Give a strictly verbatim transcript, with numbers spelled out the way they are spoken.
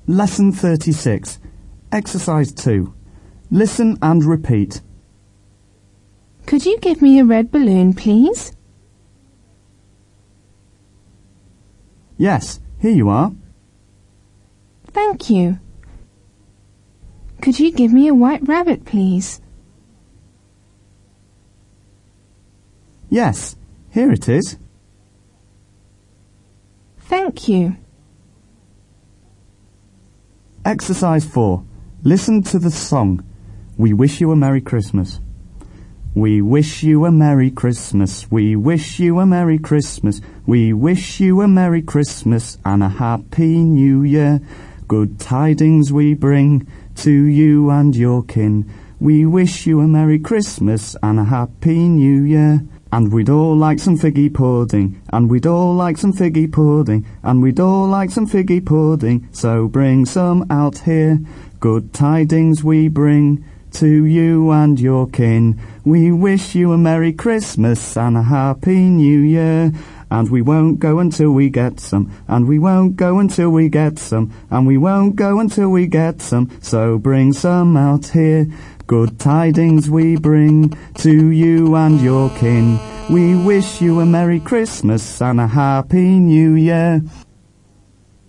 Lesson thirty-six. Exercise two. Listen and repeat. Could you give me a red balloon, please? Yes, here you are. Thank you. Could you give me a white rabbit, please? Yes, here it is. Thank you. Exercise four. Listen to the song. We wish you a Merry Christmas. We wish you a Merry Christmas. We wish you a Merry Christmas. We wish you a Merry Christmas and a Happy New Year. Good tidings we bring to you and your kin. We wish you a Merry Christmas and a Happy New Year. And we'd all like some figgy pudding, and we'd all like some figgy pudding, and we'd all like some figgy pudding, so bring some out here. Good tidings we bring to you and your kin. We wish you a Merry Christmas and a Happy New Year. And we won't go until we get some, and we won't go until we get some, and we won't go until we get some, so bring some out here. Good tidings we bring to you and your kin. We wish you a Merry Christmas and a Happy New Year.